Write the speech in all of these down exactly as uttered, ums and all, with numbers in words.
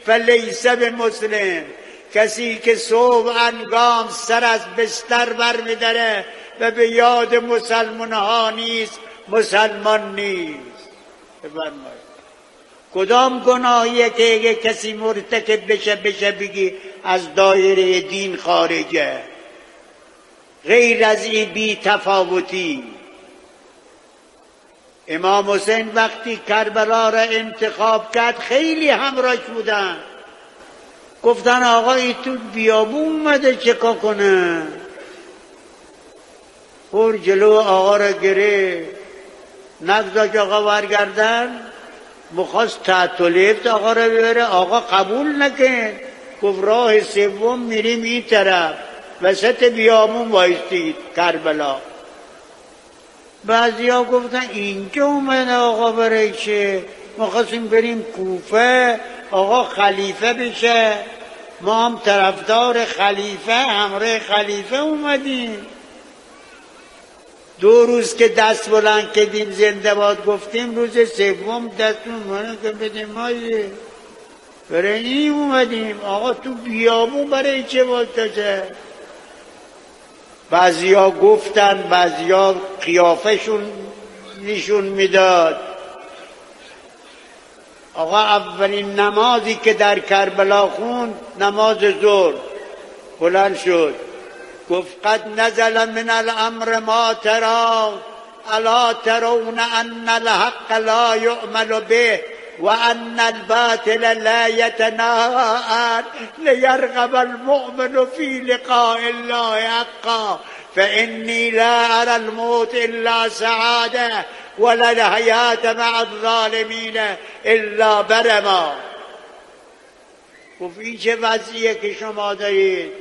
فلیس بمسلم، کسی که صبح انگام سر از بستر بر می‌داره و به یاد مسلمان ها نیست، مسلمان نیست. بفرمایید کدام گناهیه که اگه کسی مرتکب بشه بشه بگی از دایره دین خارجه؟ غیر از این بی تفاوتی. امام حسین وقتی کربلا را انتخاب کرد خیلی همراهش بودن، گفتن آقا این تو بیابون اومده چکا کنه؟ خور جلو آقا را گره نگذاش آقا ورگردن، مخواست تعطیلیت آقا را ببره، آقا قبول نکن، گفت راه سوم میریم این طرف، وسط بیابون وایستید کربلا. بعضی ها گفتن اینجا اومده آقا برای چه؟ ما خواستیم بریم کوفه آقا خلیفه بشه، ما هم طرفدار خلیفه همراه خلیفه اومدیم. دو روز که دست بلند کردیم زنده باد گفتیم، روز سوم دستون بلند که بدیم مایه برای این اومدیم. آقا تو بیابون برای چه واسطه؟ بعضی ها گفتن، بعضی ها قیافشون نشون میداد. آقا اولین نمازی که در کربلا خوند نماز ظهر، بلند شد گفت قد نزل من الامر ما ترى الا ترون ان الحق لا يؤمل به وان الباطل لا يتناهى ليرغب المؤمن في لقاء الله حقا فاني لا ارى الموت الا سعاده ولا الحياة مع الظالمین الا برما. گفت این چه وضعیه که شما دارید؟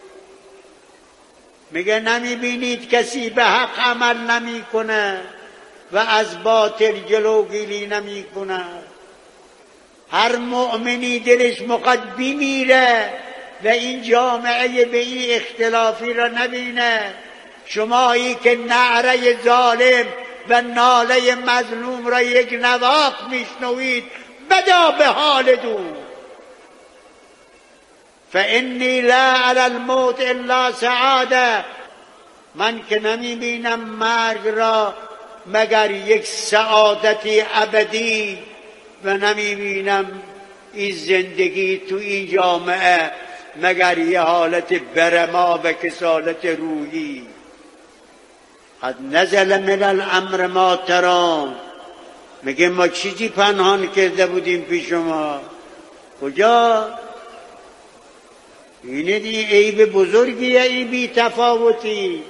میگه نمیبینید کسی به حق عمل نمی کنه و از باطل جلوگیری نمی کنه؟ هر مؤمنی دلش میخواد بمیره و این جامعه به این اختلافی را نبینه. شمایی که نعره ظالم و ناله مظلوم را یک نواخت میشنوید، بدا به حال دون. فانی لا علی الموت الا سعاده، من که نمیبینم مرگ را مگر یک سعادتی ابدی و نمیبینم این زندگی تو این جامعه مگر یه حالت برما و کسالت روحی. قد نزل من الامر ما ترون، میگه ما چیزی پنهان کرده بودیم پیش شما؟ کجا؟ اینه دی عیب بزرگیه این بی تفاوتی.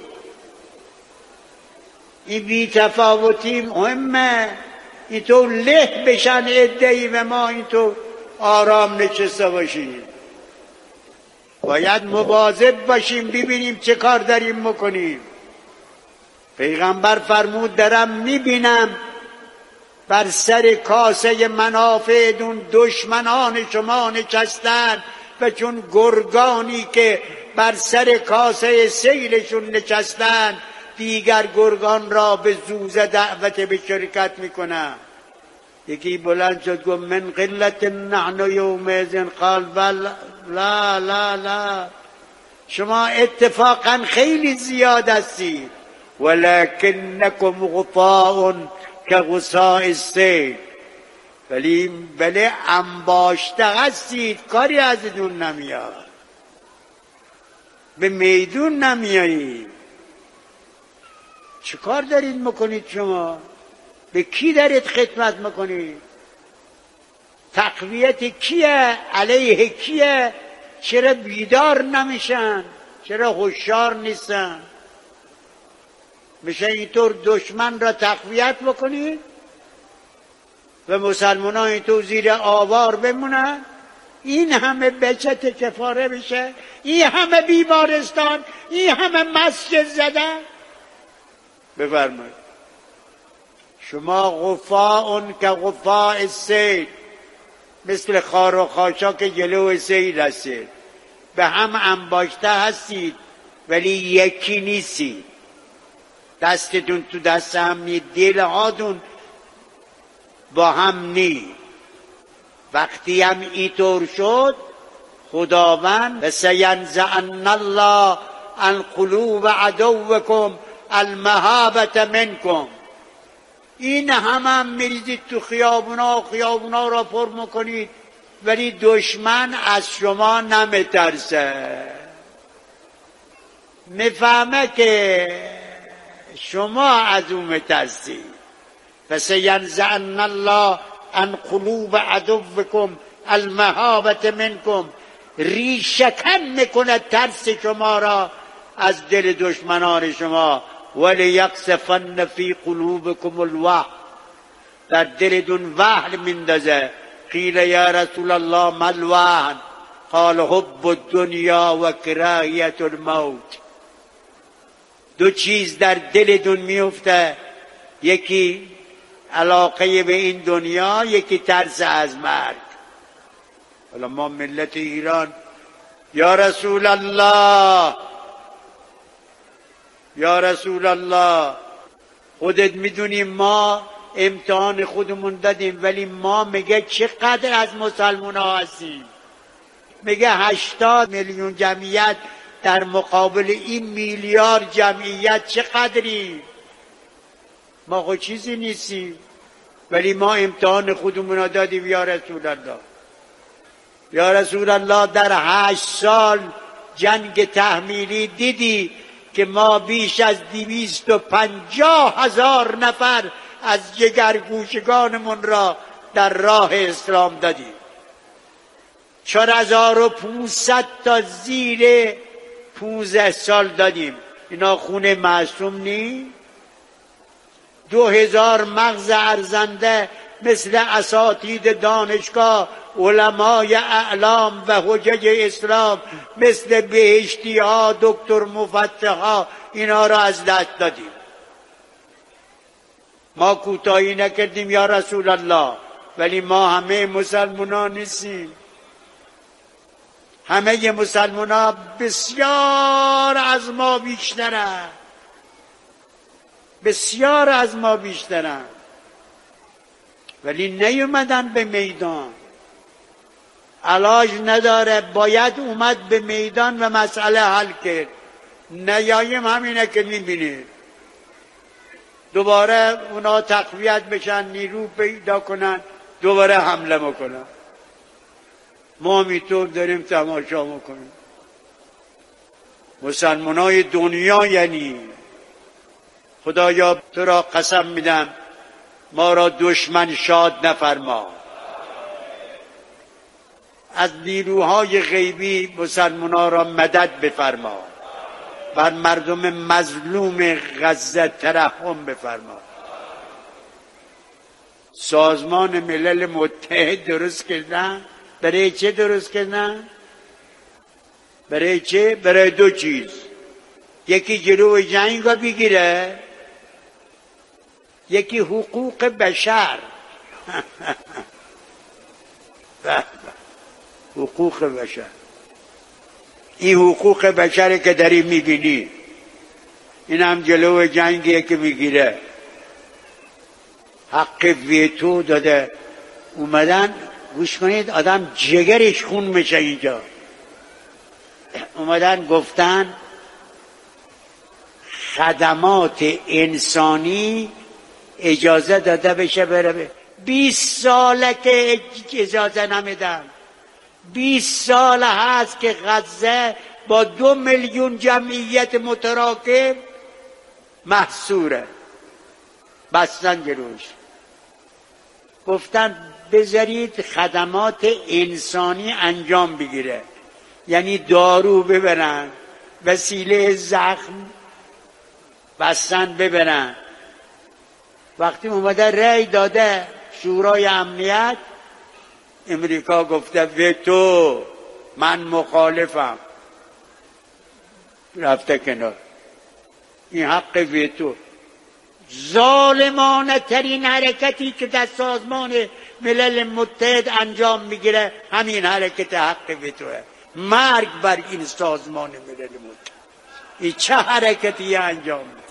این بی تفاوتی مهمه، این تو له بشن ادهی و ما این تو آرام نشسته باشیم. باید مواظب باشیم ببینیم چه کار داریم میکنیم. پیغمبر فرمود دارم میبینم بر سر کاسه منافعتون دشمنان شما نشستن و چون گرگانی که بر سر کاسه سیلشون نشستن دیگر گرگان را به زوزه دعوت به شرکت میکنن. یکی بلند شد گفت من قلت نحن یومئذ، قال بل لا لا لا، شما اتفاقا خیلی زیاد هستید، ولکنکم غطاء کغثاء السیل، ولی بله انباشته هستید، کاری ازتون نمیاد، به میدون نمیایید. چه کار دارید میکنید شما؟ به کی دارید خدمت میکنید؟ تقویت کیه؟ علیه کیه؟ چرا بیدار نمیشن؟ چرا هوشیار نیستن؟ میشه اینطور دشمن را تقویت بکنید و مسلمان ها اینطور زیر آوار بمونن؟ این همه بچت کفاره بشه، این همه بیمارستان، این همه مسجد زدن. بفرمایید شما غفاء که غفاء السیل، مثل خار و خاشاک جلو سیل هستید، به هم انباشته هستید ولی یکی نیستید. دستتون تو دست هم نید، دل هاتون با هم نید. وقتی هم اینطور شد خداوند فسینزعن الله عن قلوب عدوکم المهابة منکم، این هم هم میریزید تو خیابونا خیابونا را پر میکنید ولی دشمن از شما نمیترسه، میفهمه که شما از اون میترسید. فسینزعن الله عن قلوب عدوکم المهابة منکم، ریشه‌کن میکنه ترس شما را از دل دشمنان شما. ولیقذفن فی قلوبکم الوهن، در دلتون وهن میندازه. قیل یا رسول الله ما الوهن؟ قال حب الدنیا و کراهیت الموت. دو چیز در دلتون میفته، یکی علاقه به این دنیا، یکی ترس از مرگ. حالا ما ملت ایران یا رسول الله یا رسول الله خودت میدونیم ما امتحان خودمون دادیم، ولی ما میگه چقدر از مسلمان ها هستیم؟ میگه هشتاد میلیون جمعیت در مقابل این میلیارد جمعیت چقدری؟ ما خود چیزی نیستیم، ولی ما امتحان خودمون را دادیم. یا رسول الله یا رسول الله در هشت سال جنگ تحمیلی دیدی که ما بیش از دویست و پنجاه هزار نفر از جگرگوشگانمون را در راه اسلام دادیم. چهار هزار و پانصد تا زیر پونزده سال دادیم. اینا خون معصوم نی؟ دو هزار مغز ارزنده مثل اساتید دانشگاه، علمای اعلام و حجج اسلام، مثل بهشتی ها، دکتر مفتح ها، اینا را از دست دادیم. ما کوتاهی نکردیم یا رسول الله، ولی ما همه مسلمان نیستیم. همه مسلمان ها بسیار از ما بیشترن، بسیار از ما بیشترن، ولی نیومدن به میدان. علاج نداره، باید اومد به میدان و مسئله حل کرد. نیاییم همینه که میبینید دوباره اونا تقویت بشن، نیرو پیدا کنن، دوباره حمله میکنن. ما میطور داریم تماشا میکنیم. مسلمانای دنیا یعنی خدایا تو را قسم میدم ما را دشمن شاد نفرما. از نیروهای غیبی مسلمانان را مدد بفرما، بر مردم مظلوم غزه ترحم بفرما. سازمان ملل متحد درست کردن. برای چه درست کردن؟ برای چه؟ برای دو چیز. یکی جلوی جنگ را بگیره، یکی حقوق بشر. حقوق بشر، این حقوق بشری که داری میبینی، این هم جلو جنگیه که میگیره. حق ویتو داده. اومدن گوش کنید، آدم جگرش خون میشه اینجا. اومدن گفتن خدمات انسانی اجازه داده بشه بره. بیست ساله که اجازه نمیدن. بیست سال هست که غزه با دو میلیون جمعیت متراکم محصوره. بستن جلوش، گفتن بذارید خدمات انسانی انجام بگیره، یعنی دارو ببرن، وسیله زخم بستن ببرن. وقتی اومده رأی داده شورای امنیت، امریکا گفته ویتو، من مخالفم، رفته کنار. این حق ویتو. ظالمانه ترین حرکتی که در سازمان ملل متحد انجام میگیره همین حرکت حق ویتوه. مرگ بر این سازمان ملل متحد. این چه حرکتی انجام میده؟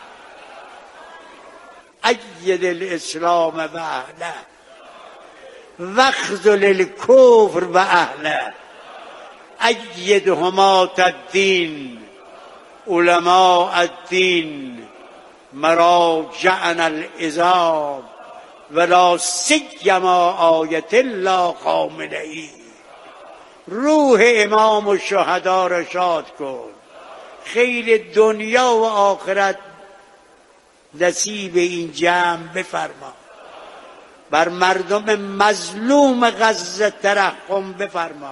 اید الاسلام و اهله واخذل الکفر و اهله اید حمات الدین علماء الدین مراجعنا العظام ولا سیما آیت الله خامنه‌ای. روح امام الشهدا را شاد کن، خیر دنیا و آخرت نصیب این جمع بفرما. بر مردم مظلوم غزه ترحم بفرما.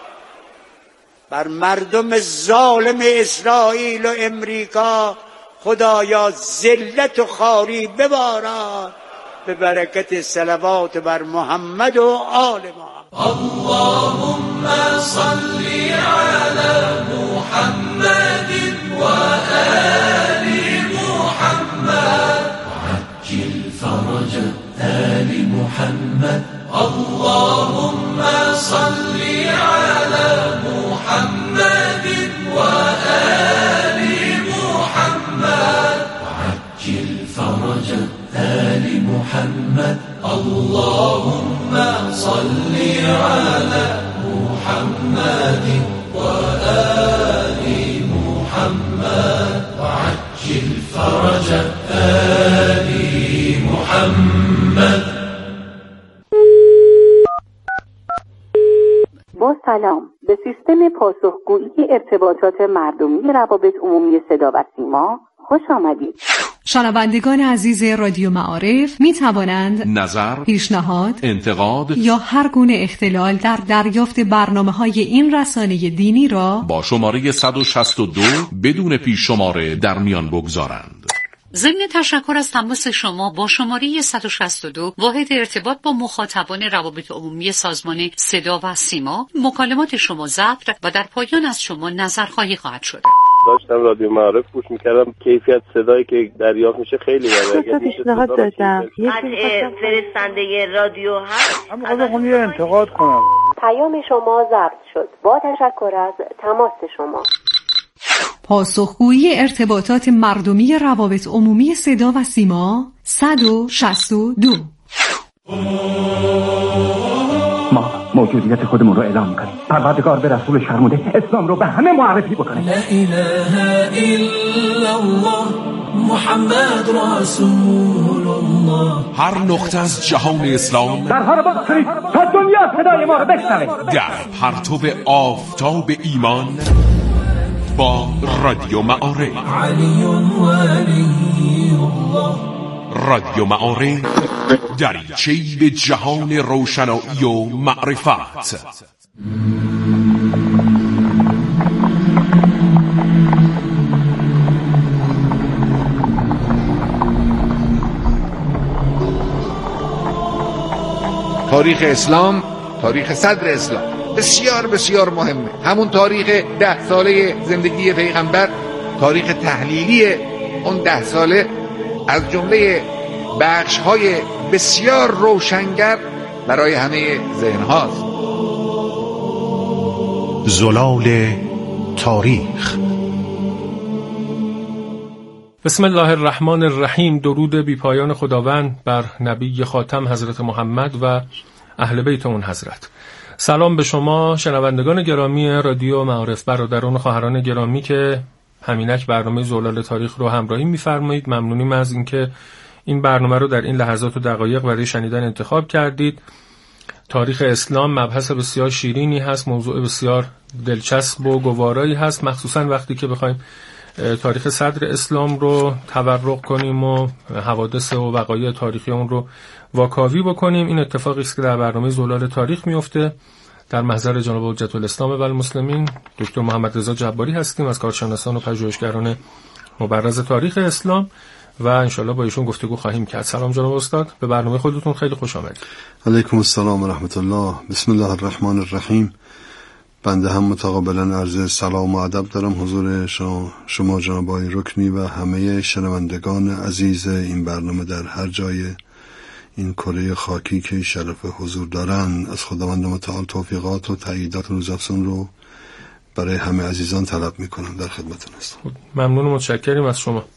بر مردم ظالم اسرائیل و امریکا خدایا ذلت و خواری بباران به برکت صلوات بر محمد و آل محمد. اللهم صل على محمد و آل محمد وعجل فرج آل محمد. اللهم صل على محمد و آل محمد وعجل فرج آل محمد. اللهم صل على محمد و آل محمد وعجل فرج آل محمد. با سلام، به سیستم پاسخگویی ارتباطات مردمی روابط عمومی صدا و سیما خوش آمدید. شنوندگان عزیز رادیو معارف می توانند نظر، پیشنهاد، انتقاد یا هر گونه اختلال در دریافت برنامه‌های این رسانه دینی را با شماره صد و شصت و دو بدون پیش شماره در میان بگذارند. ضمن تشکر از تماس شما با شماره صد و شصت و دو واحد ارتباط با مخاطبان روابط عمومی سازمان صدا و سیما، مکالمات شما ضبط و در پایان از شما نظرخواهی خواهد شد. داشتم رادیو معارف گوش میکردم، کیفیت صدایی که دریافت میشه خیلی بالا. اگه پیشنهاد دادم قطع فرستنده رادیو هست. من می‌خواستم یه انتقاد کنم. پیام شما ضبط شد. با تشکر از تماس شما. پاسخگویی ارتباطات مردمی روابط عمومی صدا و سیما صد و شصت و دو. ما موجودیت خودمون رو اعلام می‌کنیم. پروردگار به رسول شرموده اسلام رو به همه معرفی بکنه. لا اله الا الله محمد رسول الله. هر نقطه از جهان اسلام در هر باطری تا دنیا صدای ما رو بشنوه. در پرتو آفتاب ایمان با رادیو معارف. علی ولی الله. رادیو معارف دریچه‌ای به جهان روشنایی و معرفت. تاریخ اسلام، تاریخ صدر اسلام بسیار بسیار مهمه. همون تاریخ ده ساله زندگی پیغمبر، تاریخ تحلیلی اون ده ساله از جمله بخش‌های بسیار روشنگر برای همه ذهن هاست. زلال تاریخ. بسم الله الرحمن الرحیم. درود بی پایان خداوند بر نبی خاتم حضرت محمد و اهل بیت اون حضرت. سلام به شما شنوندگان گرامی رادیو معارف، برادران و خواهران گرامی که همینک برنامه زلال تاریخ رو همراهی می‌فرمایید. ممنونیم از اینکه این برنامه رو در این لحظات و دقایق برای شنیدن انتخاب کردید. تاریخ اسلام مبحث بسیار شیرینی هست، موضوع بسیار دلچسب و گوارایی هست، مخصوصا وقتی که بخوایم تاریخ صدر اسلام رو تورق کنیم و حوادث و وقایع تاریخی اون رو واکاوی بکنیم. این اتفاقی است که در برنامه زلال تاریخ میفته. در محضر جناب حجت الاسلام و المسلمین دکتر محمد رضا جباری هستیم از کارشناسان و پژوهشگران مبرز تاریخ اسلام و انشالله با ایشون گفتگو خواهیم کرد. سلام جناب استاد، به برنامه خودتون خیلی خوش آمدید. علیکم السلام و رحمت الله. بسم الله الرحمن الرحیم. بنده هم متقابلا عرض سلام و ادب دارم حضور شما, شما جناب آقای رکنی و همه شنوندگان عزیز این برنامه در هر جای این کره خاکی که شرف حضور دارن. از خداوند متعال توفیقات و تأییدات روزافزون رو برای همه عزیزان طلب میکنم. در خدمتتون هستم. ممنون و متشکریم از شما.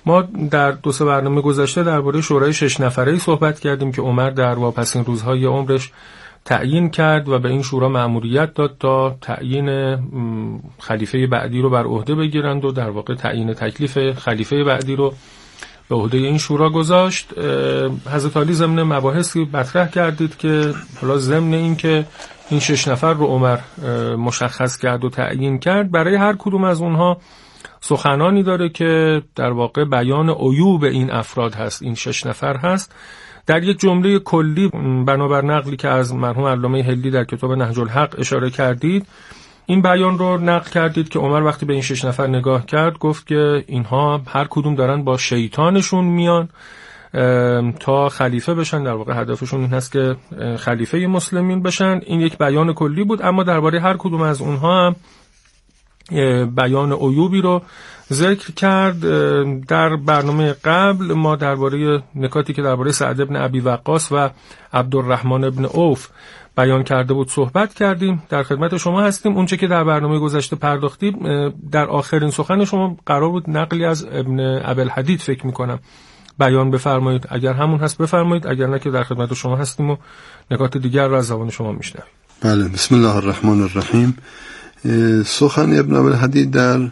ما در دو سه برنامه گذشته درباره شورای شش نفره‌ای صحبت کردیم که عمر در واپسین روزهای عمرش تعیین کرد و به این شورا مأموریت داد تا تعیین خلیفه بعدی رو بر عهده بگیرند و در واقع تعیین تکلیف خلیفه بعدی رو به عهده این شورا گذاشت. حضرت علی ضمن مباحثی مطرح کردید که حالا ضمن این که این شش نفر رو عمر مشخص کرد و تعیین کرد، برای هر کدوم از اونها سخنانی داره که در واقع بیان عیوب این افراد هست، این شش نفر هست. در یک جمله کلی بنابر نقلی که از مرحوم علامه هلی در کتاب نهج الحق اشاره کردید، این بیان رو نقل کردید که عمر وقتی به این شش نفر نگاه کرد گفت که اینها هر کدوم دارن با شیطانشون میان تا خلیفه بشن، در واقع هدفشون این هست که خلیفه مسلمین بشن. این یک بیان کلی بود، اما درباره هر کدوم از اونها هم بیان عیوبی رو ذکر کرد. در برنامه قبل ما درباره نکاتی که درباره سعد بن ابی وقاص و عبدالرحمن بن عوف بیان کرده بود صحبت کردیم. در خدمت شما هستیم. اونچه که در برنامه گذشته پرداختیم، در آخرین سخن شما قرار بود نقلی از ابن ابوالحدید فکر میکنم بیان بفرمایید. اگر همون هست بفرمایید، اگر نه که در خدمت شما هستیم و نکات دیگر رو از زبان شما میشنویم. بله، بسم الله الرحمن الرحیم. سخن ابن ابوالحدید در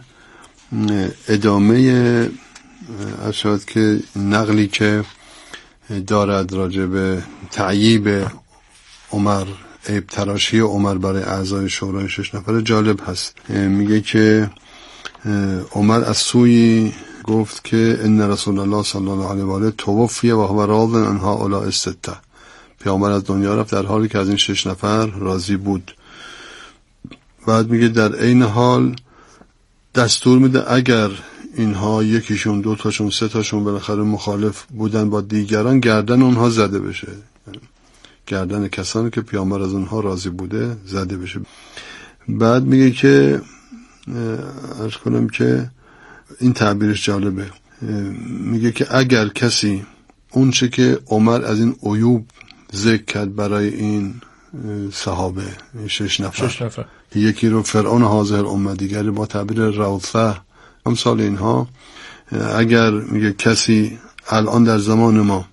ادامه اشارت که نقلی که دارد راجع به تعییب عمر، عیب تراشی عمر برای اعضای شورای شش نفر جالب هست. میگه که عمر از سوی گفت که ان رسول الله صلی الله علیه و آله توفی و هو راض عن هؤلاء السته. پیامبر از دنیا رفت در حالی که از این شش نفر راضی بود. بعد میگه در عین حال دستور میده اگر اینها یکیشون، دو تاشون، سه تاشون بالاخره مخالف بودن با دیگران، گردن اونها زده بشه، گردن کسانی که پیامبر از اونها راضی بوده زده بشه. بعد میگه که عرض کنم که این تعبیرش جالبه، میگه که اگر کسی اون چه که عمر از این عیوب ذکر کرد برای این صحابه، این شش نفر, شش نفر. یکی رو فرعون حاضر الامه، دیگری با تعبیر روثه، امثال اینها، اگر میگه کسی الان در زمان ما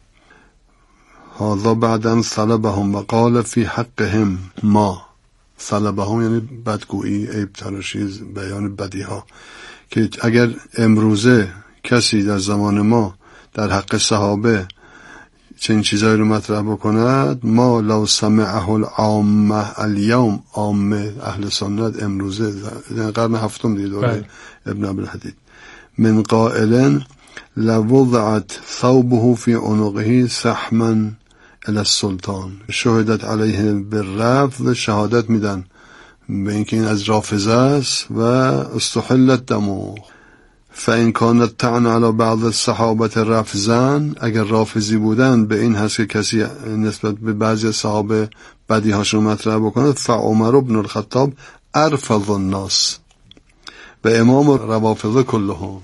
هذا بعدن صلبهم و قال فی حقهم ما، صلبهم یعنی بدگویی، عیب تراشی، بیان بدی ها، که اگر امروزه کسی در زمان ما در حق صحابه چنین چیزایی رو مطرح بکند، ما لو سمعه العامه اليوم، عامه اهل سنت امروزه قرن هفتم دیگه دوره ابن ابوالحدید، من قائل لوضعت ثوبه في عنقه سحما الى السلطان، شهدت علیه بالرفض، شهادت میدن به اینکه این از رافضه است، و استحلت دمه، فإن كانت تعن على بعض الصحابة رفضا، اگر رافضی بودن به این هست که کسی نسبت به بعضی صحابه بدی هاشون مطرح بکنه، فعمر بن الخطاب ارفض الناس به امام روافض کلهم.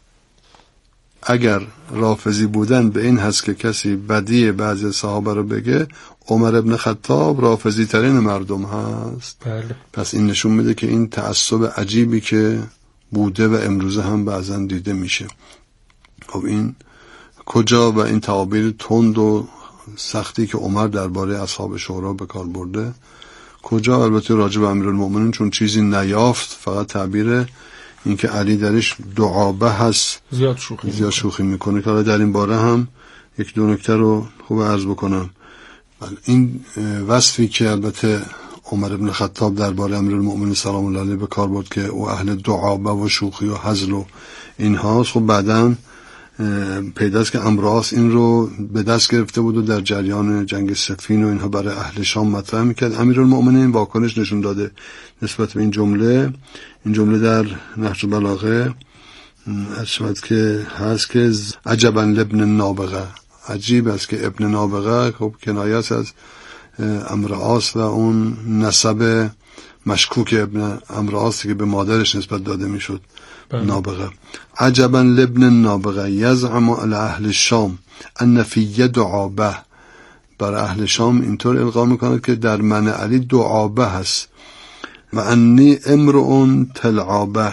اگر رافضی بودن به این هست که کسی بدی بعضی صحابه رو بگه، عمر ابن خطاب رافضی ترین مردم هست. بله. پس این نشون میده که این تعصب عجیبی که بوده و امروزه هم بعضن دیده میشه. خب این کجا و این تعابیر تند و سختی که عمر درباره اصحاب شورا به کار برده کجا؟ البته راجع به امیرالمومنین چون چیزی نیافت، فقط تعبیر این که علی درش دعابه هست، زیاد شوخی زیاد شوخی میکنه، که حالا در این باره هم یک دو نکته رو خوب عرض بکنم. این وصفی که البته عمر ابن خطاب درباره امیرالمومنین سلام الله علیه به کار برد که او اهل دعابه و شوخی و هزل و اینهاست، خب بعداً پیداست که امراض این رو به دست گرفته بود و در جریان جنگ صفین و اینها برای اهل شام مطرح میکرد. امیرالمومنین واکنش نشون داده نسبت به این جمله. این جمله در نهج البلاغه اشمت که هست که عجبا لابن نابغه، عجیب است که ابن نابغه خب کنایه است از امراض و اون نسب مشکوک ابن امراض که به مادرش نسبت داده میشد، نابغه. عجبا لابن نابغه یزعم علی اهل الشام ان فی دعابه، برای اهل شام اینطور القا میکنه که در من علی دعابه هست، و انی امرؤ تلعابه،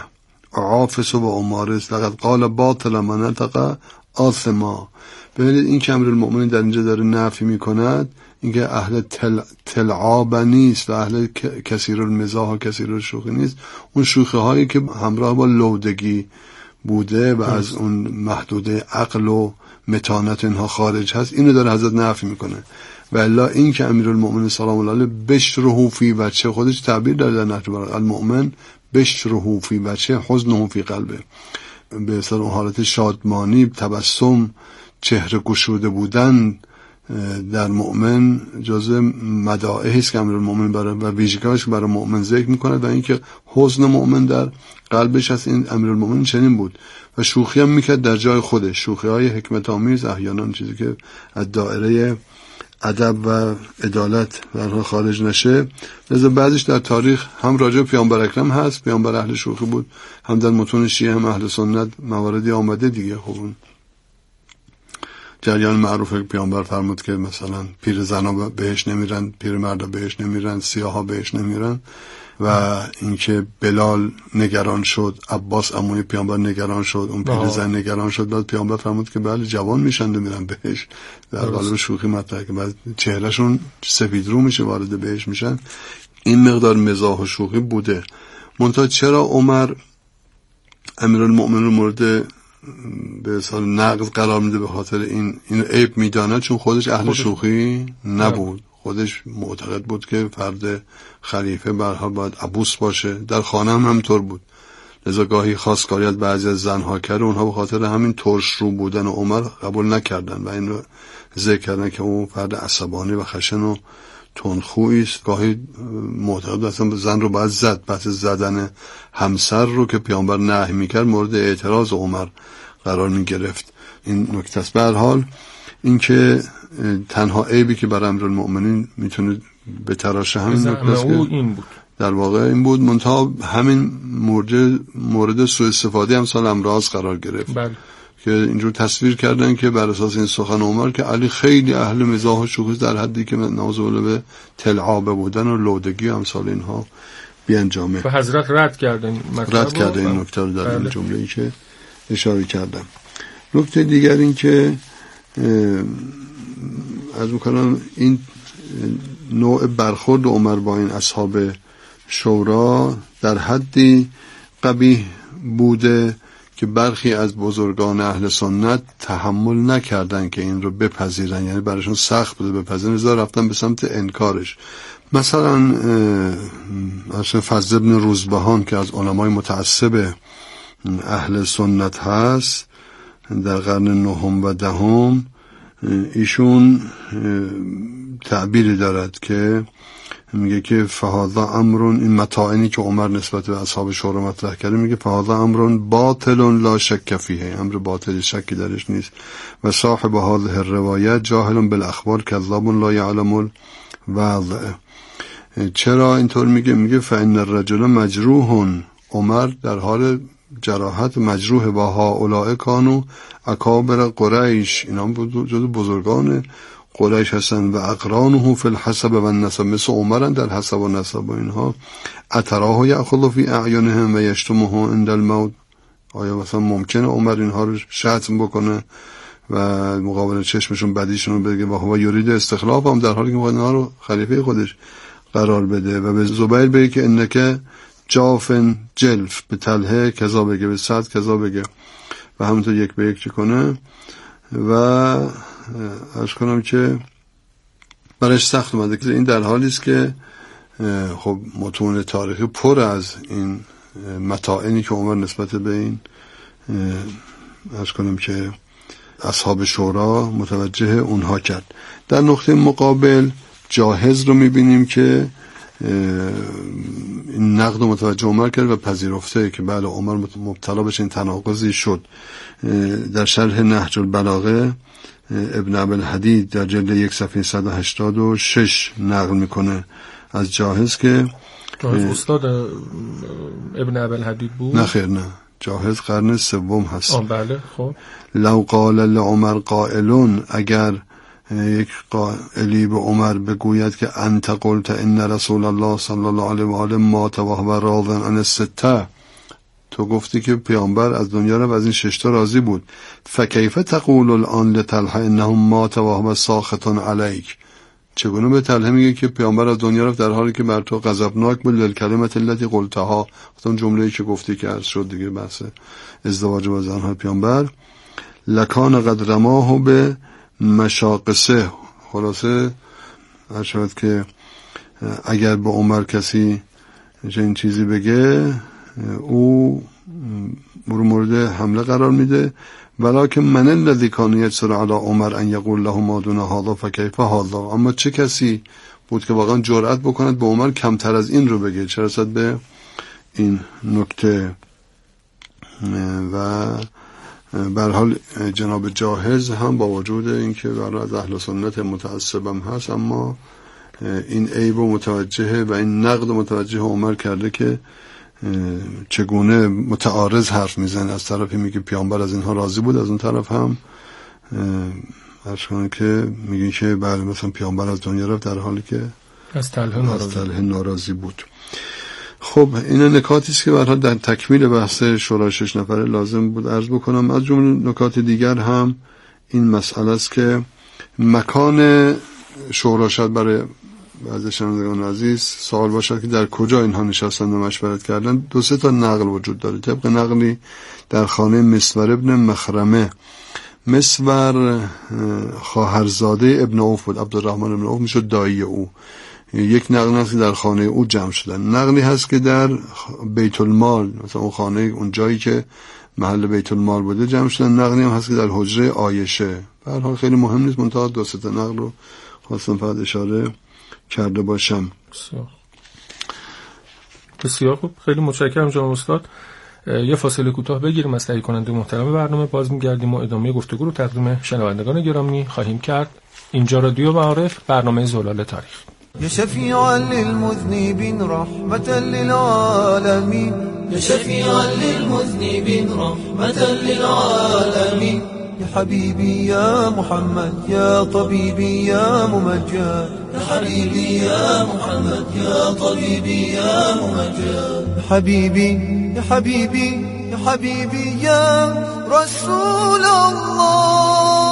عافس و امارس لقد قال باطل من نطق آثما. ببینید این که امیرالمؤمنین در اینجا داره نفی میکند اینکه اهل تل... تلعاب نیست و اهل کثیر المزاح و کثیر الشوخی نیست، اون شوخی هایی که همراه با لودگی بوده و از اون محدوده عقل و متانت اینها خارج هست، اینو داره حضرت نفی میکنه. و الا این که امیرالمؤمنین سلام الله علیه بشره فی بچه، خودش تعبیر داره در نهج البلاغه، المؤمن بشره فی بچه حزنه فی قلبه، به اصطلاح اون حالت شادمانی، تبسم، چهره گشوده بودن در مؤمن جزء مدائحی است که امیرالمؤمنین برای و ویژگی‌هاش که برای مؤمن ذکر میکنه و اینکه حزن مؤمن در قلبش هست. این امیرالمؤمنین چنین بود و شوخی هم میکرد در جای خودش، شوخی های حکمت آمیز، احیانا چیزی که از دایره ادب و عدالت در خارج نشه. لذا بعضیش در تاریخ هم راجع پیامبر اکرم هست، پیامبر اهل شوخی بود، هم در متون شیعه هم اهل سنت مواردی آمده دیگه. خب اون جریان معروفه که پیامبر فرمود که مثلا پیر زنا بهش نمیرن، پیر مردا بهش نمیرن، سیاها بهش نمیرن. و اینکه بلال نگران شد، عباس عموی پیامبر نگران شد، اون پیر زن نگران شد، بعد پیامبر فرمود که بله جوان میشن و میرن بهش، در قالب شوخی مطرح که بعد چهرهشون سفید رو میشه وارد بهش میشن. این مقدار مزاح و شوخی بوده. منتها چرا عمر امیرالمؤمنین مورد به اصطلاح نقض قرار میده؟ به خاطر این اینو عیب میداند چون خودش اهل شوخی نبود. خودش معتقد بود که فرد خلیفه برها باید عبوس باشه، در خانه هم همطور بود. لذا گاهی خواستگاری از بعضی از زنها کرد، اونها به خاطر همین ترش رو بودن و عمر قبول نکردن و این رو ذکر کردن که اون فرد عصبانی و خشن و تندخویی است. گاهی معتقد اصلا زن رو باید زد، پس زدن همسر رو که پیامبر نهی میکرد مورد اعتراض عمر قرار میگرفت. این نکته است. به هر حال این که تنها عیبی که برای امیرالمؤمنین میتونه به تراشه همین نکته است که این بود. در واقع این بود، منتها همین مورد مورد سوء استفاده امثال امراض قرار گرفت. بله. که اینجور تصویر کردن که بر اساس این سخن عمر که علی خیلی اهل مزاح و شوخی در حدی که ناز بالله به تلعابه بودن و لودگی و امثال اینها بیانجامه. و حضرت رد کردن رد کرده این نکته رو در بله. این جمله‌ای که اشاره کردم. نکته دیگر این که از میکنم این نوع برخورد عمر با این اصحاب شورا در حدی قبیح بوده که برخی از بزرگان اهل سنت تحمل نکردن که این رو بپذیرن، یعنی برایشون سخت بوده بپذیرن، رضا رفتن به سمت انکارش. مثلا مثلا فضل ابن روزبهان که از علمای متعصب اهل سنت هست در قرن نهم و دهم، ایشون تعبیری دارد که میگه که فهذا امرون، این متاعنی که عمر نسبت به اصحاب شورا مطرح کرده، میگه فهذا امرون باطل لا شک فیه، امر باطل شکی درش نیست. و صاحب هذه الروایت جاهل بالاخبار کذاب لا یعلم الوضع. چرا اینطور میگه؟ میگه فان الرجل مجروح، عمر در حال جراحت مجروح و هؤلاء کانوا اکابر قریش، اینا جزو بزرگان قریش هستن و اقرانه فی الحسب و النسب، مثل عمرن در حسب و نسب و اینها. اتراه یأخذ فی اعینهم و یشتمه عند الموت، آیا مثلا ممکنه عمر اینها رو شتم بکنه و مقابل چشمشون بدیشون رو بگه و هو یرید استخلاف هم، در حالی که میخواد اینها رو خلیفه خودش قرار بده. و به زبیر بگه که انکه جافن جلف، به طلحه کذا بگه، به سعد کذا بگه و همونطور یک به یک چی کنه. و عرض کنم که برایش سخت اومده که این در حالی است که خب متون تاریخی پر از این متاعنی که عمر نسبت به این عرض کنم که اصحاب شورا متوجه اونها کرد. در نقطه مقابل جاهز رو میبینیم که این نقد متوجه عمر کرد و پذیرفته که بله عمر مبتلا بشه این تناقضی شد. در شرح نهج البلاغه ابن ابوالحدید در جلد یک صفحه صد و هشتاد و شش نقل میکنه از جاهز که جاهز استاد ابن ابوالحدید بود؟ نه خیر، نه، جاهز قرن سوم هست. آه بله. خب لو قال لعمر قائلون، اگر یک قائلی به عمر بگوید که انت قلت ان رسول الله صلی الله علیه و آله مات و هو راض عن السته، تو گفتی که پیامبر از دنیا رفت از این ششتا راضی بود. فکیف تقول الان لطلحه انهم مات و هو ساخط علیک، چگونه به طلحه میگه که پیامبر از دنیا رفت در حالی که بر تو غضبناک بود للکلمه التي قلتها، اون جمله‌ای که گفتی که عرض شد دیگه، بحث ازدواج با زنهای پیامبر. لکان قد رماه به مشاقصه، خلاصه هر شود که اگر به عمر کسی این چیزی بگه او برو مورد حمله قرار میده. ولکن من الذی کان یجسر علی عمر ان یقول له ما دون هذا فکیف هذا، اما چه کسی بود که واقعا جرأت بکند به عمر کمتر از این رو بگه، چه رسد به این نکته. و به هر حال جناب جاهز هم با وجود اینکه برای از اهل سنت متعصبم هست، اما این عیب و متوجه و این نقد متوجه عمر کرده که چگونه متعارض حرف میزنه. از طرفی میگه پیامبر از اینها راضی بود، از اون طرف هم هرچند که میگه که بله مثلا پیامبر از دنیا رفت در حالی که از طلحه ناراضی. ناراضی بود. خب این نکاتی است که برای در تکمیل بحث شورای شش نفره لازم بود عرض بکنم. از جمله نکات دیگر هم این مسئله است که مکان شورا شد برای بعضی شنوندگان عزیز سوال باشد که در کجا اینها نشستند و مشورت کردن. دو سه تا نقل وجود داره. طبق نقلی در خانه مسور ابن مخرمه، مسور خواهرزاده ابن عوف بود، عبدالرحمن ابن عوف میشد دایی او. یک نقل هست که در خانه او جمع شدن، نقلی هست که در بیت المال، مثلا اون خانه اون جایی که محل بیت المال بوده جمع شدن. نقلی هم هست که در حجره عایشه. به هر حال خیلی مهم نیست، منتها دو سه تا نقل رو خواستم فقط اشاره کرده باشم. بسیار بسیار خوب، خیلی متشکرم جناب استاد. یه فاصله کوتاه بگیریم از تهیه کننده محترم برنامه، باز میگردیم و ادامه گفتگو رو تقدیم شنوندگان گرامی خواهیم کرد. اینجا رادیو معارف، برنامه زلال تاریخ. يا شفيعا للمذنبين رحمة للعالمين، يا شفيعا للمذنبين رحمة للعالمين، يا حبيبي يا محمد يا طبيبي يا ممجد، يا حبيبي يا محمد يا طبيبي يا ممجد، يا حبيبي يا حبيبي يا حبيبي يا رسول الله،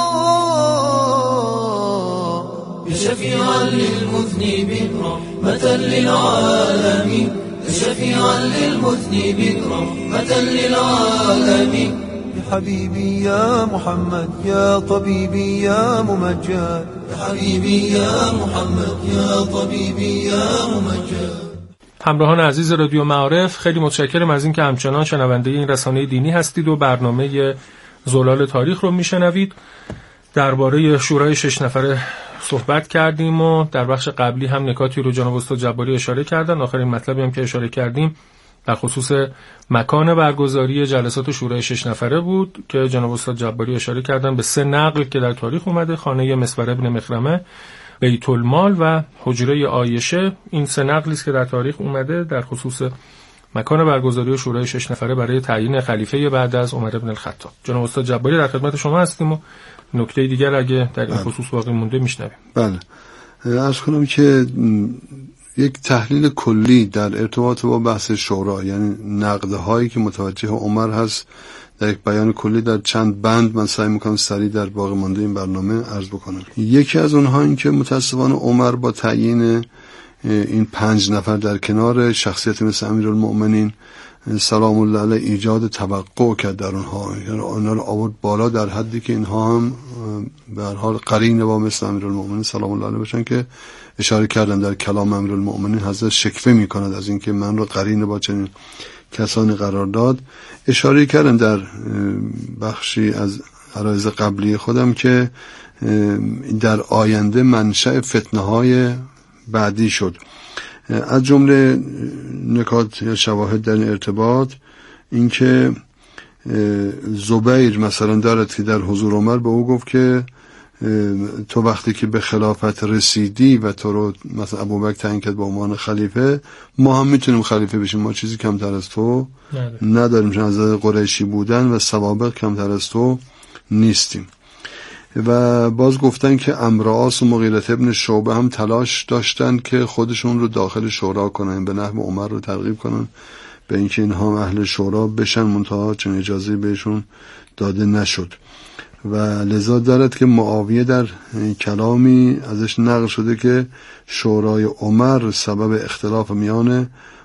يا شفيعا للمذنبين رحمة للعالمين، يا شفيعا للمذنبين رحمة للعالمين، يا حبيبي يا محمد يا طبيبي يا ممجد، يا حبيبي يا محمد يا طبيبي يا ممجد. همراهان عزیز رادیو معارف، خیلی متشکرم از اینکه همچنان شنونده این رسانه دینی هستید و برنامه زلال تاریخ رو میشنوید. درباره شورای شش نفره صحبت کردیم و در بخش قبلی هم نکاتی رو جناب استاد جباری اشاره کردن. آخرین مطلبی هم که اشاره کردیم در خصوص مکان برگزاری جلسات شورای شش نفره بود که جناب استاد جباری اشاره کردن به سه نقل که در تاریخ اومده: خانه مسور ابن مخرمه، بیت المال و حجره عایشه. این سه نقلی است که در تاریخ اومده در خصوص مکان برگزاری شورای شش نفره برای تعیین خلیفه بعد از عمر بن الخطاب. جناب استاد جباری در خدمت شما هستیم و نکته دیگر اگه در این خصوص باقی مونده میشنویم. بله، عرض کنم که یک تحلیل کلی در ارتباط با بحث شورا، یعنی نقدهایی که متوجه عمر هست در یک بیان کلی در چند بند من سعی میکنم سریع در باقی مانده این برنامه عرض بکنم. یکی از اونها این که متاسفانه عمر با تعیین این پنج نفر در کنار شخصیت مثل امیرالمؤمنین سلام الله علیه ایجاد توقع کرد در اونها، یعنی اونها رو آورد بالا در حدی که اینها هم به هر حال قرین با مثل امیرالمؤمنین سلام الله علیه باشن که اشاره کردن در کلام امیرالمؤمنین حضرت شکوه میکند از اینکه من رو قرین با چنین کسانی قرار داد. اشاره کردم در بخشی از عرایض قبلی خودم که در آینده منشأ فتنه های بعدی شد. از جمله نکات یا شواهد در این ارتباط اینکه زبیر مثلا دارد که در حضور عمر به او گفت که تو وقتی که به خلافت رسیدی و تو رو مثلا ابوبکر تعیین کرد به عنوان خلیفه، ما هم میتونیم خلیفه بشیم، ما چیزی کمتر از تو نداریم، چون از قریشی بودن و سوابق کمتر از تو نیستیم. و باز گفتن که امرآس و مغیرة ابن شعبه هم تلاش داشتن که خودشون رو داخل شورا کنن، به نحو عمر رو ترغیب کنن به اینکه اینها اهل شورا بشن، منتها چنین اجازه بهشون داده نشد و لذا دارد که معاویه در کلامی ازش نقل شده که شورای عمر سبب اختلاف میان